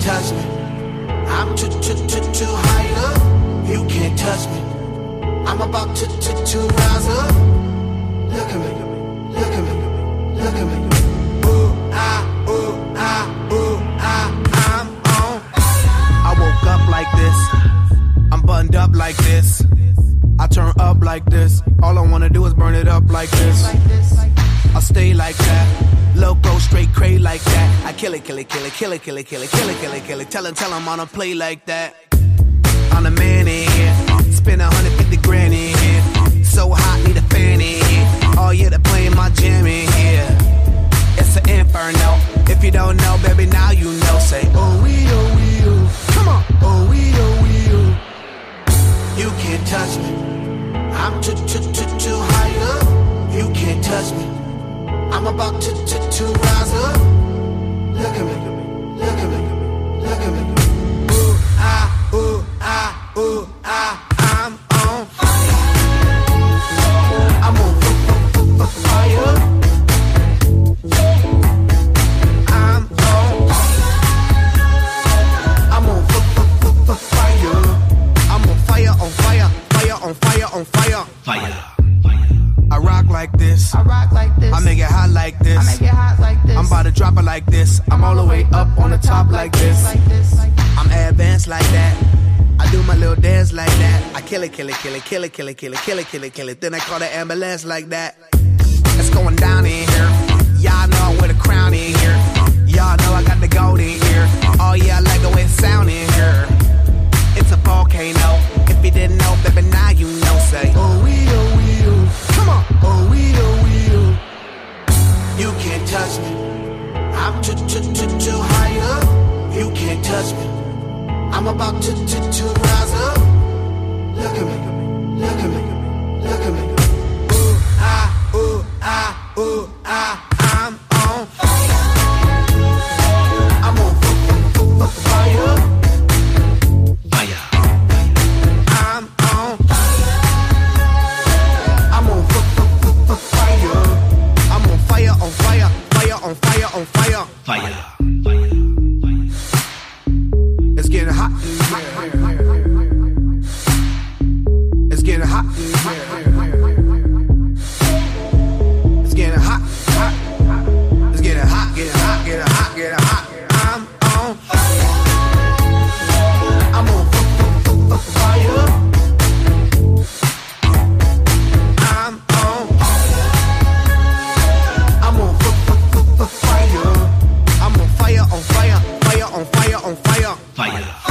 touch me. I'm too high up. You can't touch me. I'm about to rise up. Look at me, look at me, look at me. Ooh, I'm on. I woke up like this. I'm buttoned up like this. I turn up like this. All I wanna do is burn it up like this. I stay like that. Loco, straight cray like that. I kill it, kill it, kill it, kill it, kill it, kill it, kill it, kill it, kill it. Tell him on a play like that. I'm the man in here. Spend 150 grand in here. So hot, need a fan in here. Oh yeah, they're playing my jam in here. It's an inferno. If you don't know, baby, now you know. Say, oh we, come on. Oh we, you can't touch me. I'm too high up. You can't touch me. I'm about to rise up. Look at me, look at me, look at me. I'm on fire. I'm on fire. I'm on fire. I'm on fire, on fire, fire, on fire, on fire. Fire. I rock like this. I rock like this. I make it hot like this. I make it hot like this. I'm about to drop it like this. I'm all the way up on the top like this. I'm advanced like that. I do my little dance like that. I kill it, kill it, kill it, kill it, kill it, kill it, kill it, kill it, kill it. Then I call the ambulance like that. It's going down in here. Y'all know I wear the crown in here. Y'all know I got the gold in here. Oh yeah, I like the way it sound in here. It's a volcano. If you didn't know, baby, now you know. Say, oh we, come on. Oh we, you can't touch me. I'm too high up. You can't touch me. I'm about to rise up. Look at me, look at me, look at me. I'm on fire. I'm on fire. Fire. I'm on fire. I'm on fire. I'm on fire, on fire, fire, on fire, on fire. Fire. It's getting hot in here. It's getting hot in here. It's getting hot, hot. It's getting hot, getting hot, getting hot, getting hot. I'm on fire. I'm on fire. I'm on fire. I'm on fire. I'm on fire, on fire, fire, on fire, on fire. Fire.